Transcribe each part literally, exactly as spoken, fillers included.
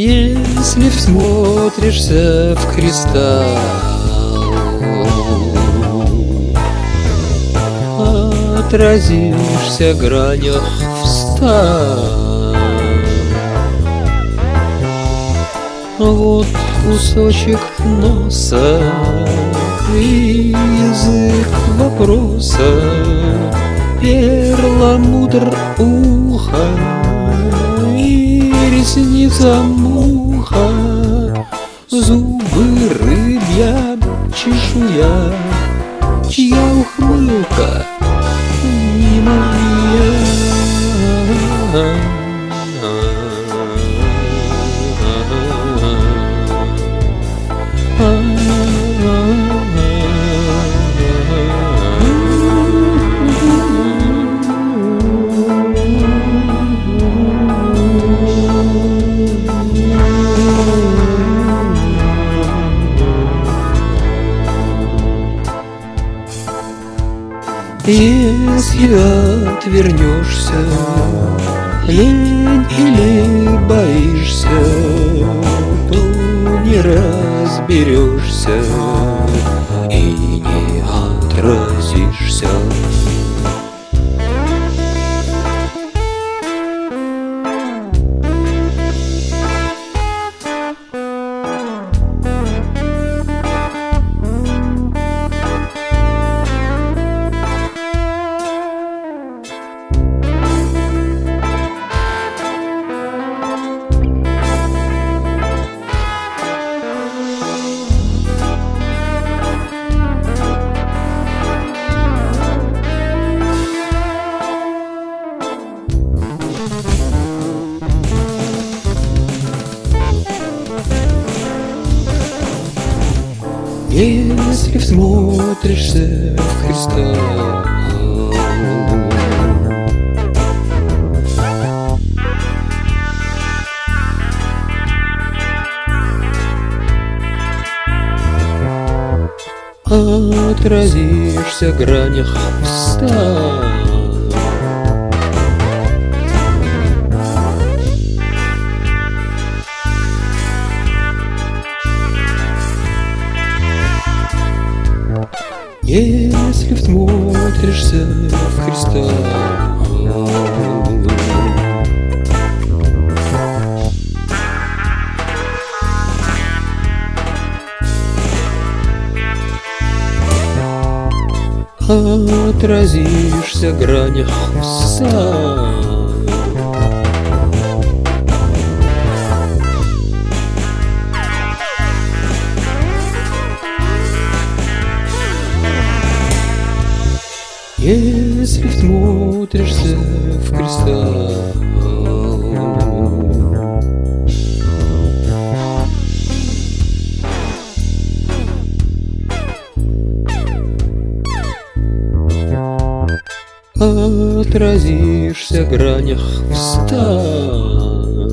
Если всмотришься в кристалл, отразишься в гранях встал. Вот кусочек носа и язык вопроса, перламутр уха и ресница муха, зубы рыбья чешуя, чья ухмылка не моя. Если отвернешься, лень или боишься, то не разберешься и не отразишься. Если всмотришься в кристалл, отразишься в гранях встал. Если всмотришься в кристалл, отразишься в гранях встал. Если всмотришься в кристалл, отразишься в гранях встал.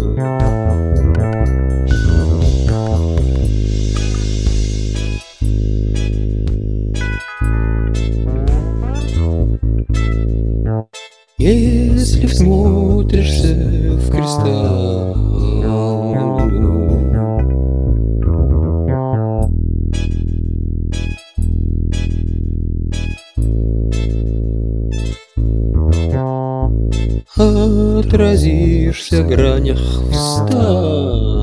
Если всмотришься в кристалл, отразишься в гранях встал.